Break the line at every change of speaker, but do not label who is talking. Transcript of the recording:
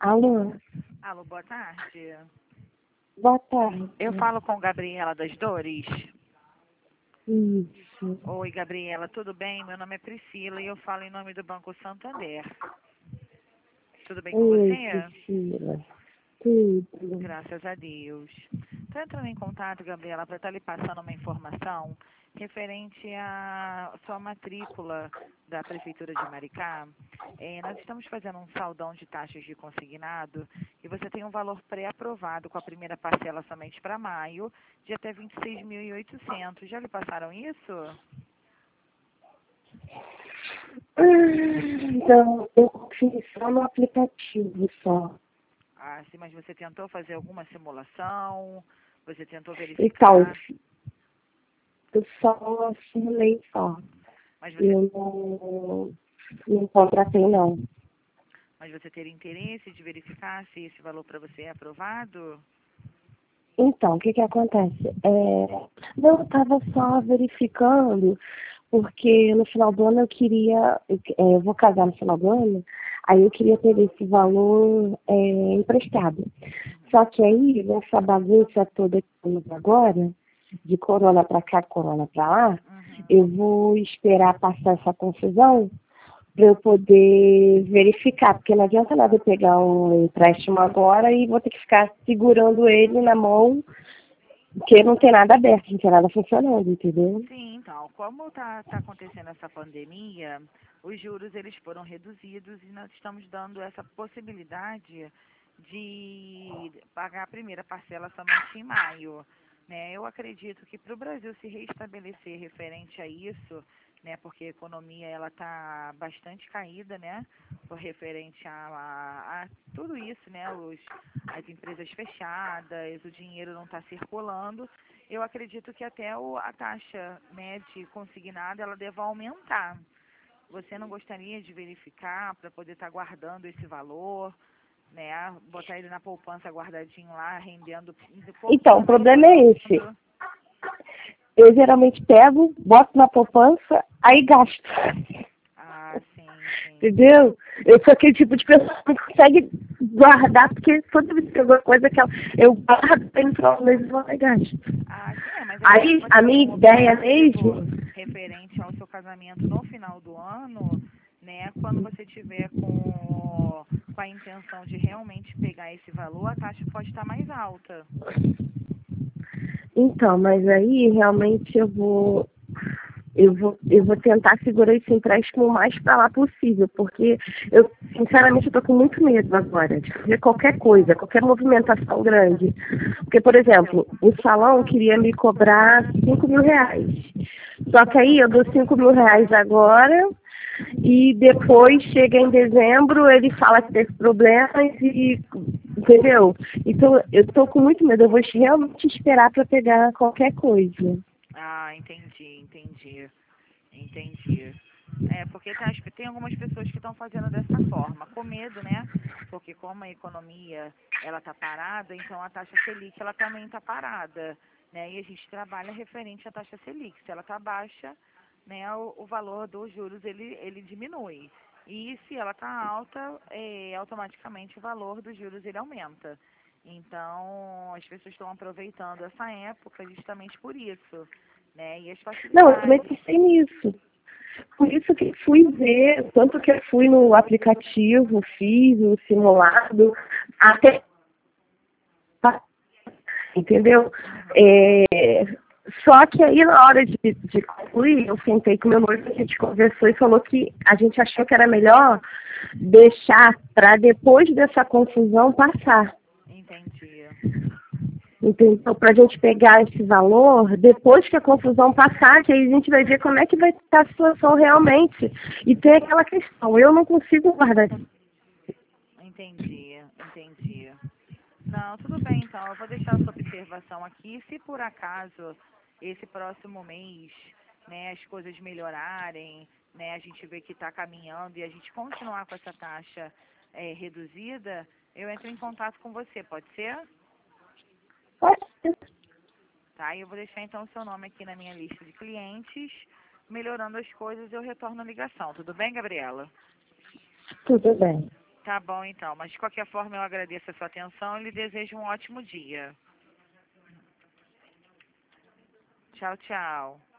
Alô?
Alô, boa tarde.
Boa tarde.
Eu falo com Gabriela das Dores.
Isso.
Oi, Gabriela, tudo bem? Meu nome é Priscila e eu falo em nome do Banco Santander. Tudo bem com
Oi,
você?
Priscila. Tudo.
Graças a Deus. Estou entrando em contato, Gabriela, para estar lhe passando uma informação referente à sua matrícula da Prefeitura de Maricá. Nós estamos fazendo um saldão de taxas de consignado e você tem um valor pré-aprovado com a primeira parcela somente para maio, de até 26.800. Já lhe passaram isso?
Então, eu fiz só no aplicativo só.
Ah, sim, mas você tentou fazer alguma simulação? Você tentou
Então,
verificar?
eu só simulei só.
Mas você
Eu não contratei, não.
Mas você teria interesse de verificar se esse valor para você é aprovado?
Então, o que que acontece? Não, eu estava só verificando, porque no final do ano eu vou casar no final do ano, aí eu queria ter esse valor emprestado. Só que aí, nessa bagunça toda que temos agora, de corona para cá, corona para lá,
Uhum.
eu vou esperar passar essa confusão para eu poder verificar, porque não adianta nada eu pegar um empréstimo agora e vou ter que ficar segurando ele na mão, porque não tem nada aberto, não tem nada funcionando, entendeu?
Sim, então, como tá acontecendo essa pandemia, os juros eles foram reduzidos e nós estamos dando essa possibilidade de pagar a primeira parcela somente em maio, né? Eu acredito que para o Brasil se restabelecer referente a isso, né? Porque a economia ela está bastante caída, né? Por referente a tudo isso, né? As empresas fechadas, o dinheiro não está circulando. Eu acredito que até a taxa, né, de consignado ela deva aumentar. Você não gostaria de verificar para poder estar guardando esse valor, né? Botar ele na poupança guardadinho lá, rendendo um
Então,
pouquinho
o
mais
problema é esse.
rendendo.
Eu geralmente pego, boto na poupança, aí gasto.
Ah, sim, sim.
Entendeu? Eu sou aquele tipo de pessoa que não consegue guardar, porque toda vez que eu alguma coisa que eu guardo, aí no final do mês eu vou lá e gasto.
Ah, sim, mas aí como
Aí,
você
a
tem
minha
um
ideia
objetivo
mesmo,
referente ao seu casamento no final do ano, né? Quando você tiver com a intenção de realmente pegar esse valor, a taxa pode estar mais alta.
então, mas aí realmente eu vou tentar segurar esse empréstimo o mais para lá possível, porque eu, sinceramente, eu tô com muito medo agora de fazer qualquer coisa, qualquer movimentação grande. Porque, por exemplo, o salão queria me cobrar R$ 5.000. Só que aí eu dou R$ 5.000 agora e depois chega em dezembro, ele fala que teve problemas e entendeu? Então eu tô com muito medo, eu vou realmente esperar para pegar qualquer coisa.
Ah, entendi. É, porque tem algumas pessoas que estão fazendo dessa forma, com medo, né? Porque como a economia ela está parada, então a taxa Selic ela também está parada, né? E a gente trabalha referente à taxa Selic. Se ela está baixa, né, o valor dos juros ele diminui. E se ela está alta, automaticamente o valor dos juros ele aumenta. Então, as pessoas estão aproveitando essa época justamente por isso, né? E as
Não, eu também
facilidades.
pensei nisso. Por isso que fui ver, tanto que eu fui no aplicativo, fiz o simulado, até, entendeu?
Uhum.
É, só que aí na hora de concluir, eu sentei com meu noivo, a gente conversou e falou que a gente achou que era melhor deixar para depois dessa confusão passar.
Entendi.
Então, para a gente pegar esse valor, depois que a confusão passar, que aí a gente vai ver como é que vai estar a situação realmente. E tem aquela questão, eu não consigo guardar.
Entendi. Não, tudo bem então. Eu vou deixar a sua observação aqui. Se por acaso esse próximo mês, né, as coisas melhorarem, né, a gente vê que está caminhando e a gente continuar com essa taxa reduzida, eu entro em contato com você, pode ser? Tá? E eu vou deixar então o seu nome aqui na minha lista de clientes. Melhorando as coisas, eu retorno a ligação. Tudo bem, Gabriela?
Tudo bem.
Tá bom, então. Mas, de qualquer forma, eu agradeço a sua atenção e lhe desejo um ótimo dia. Tchau, tchau.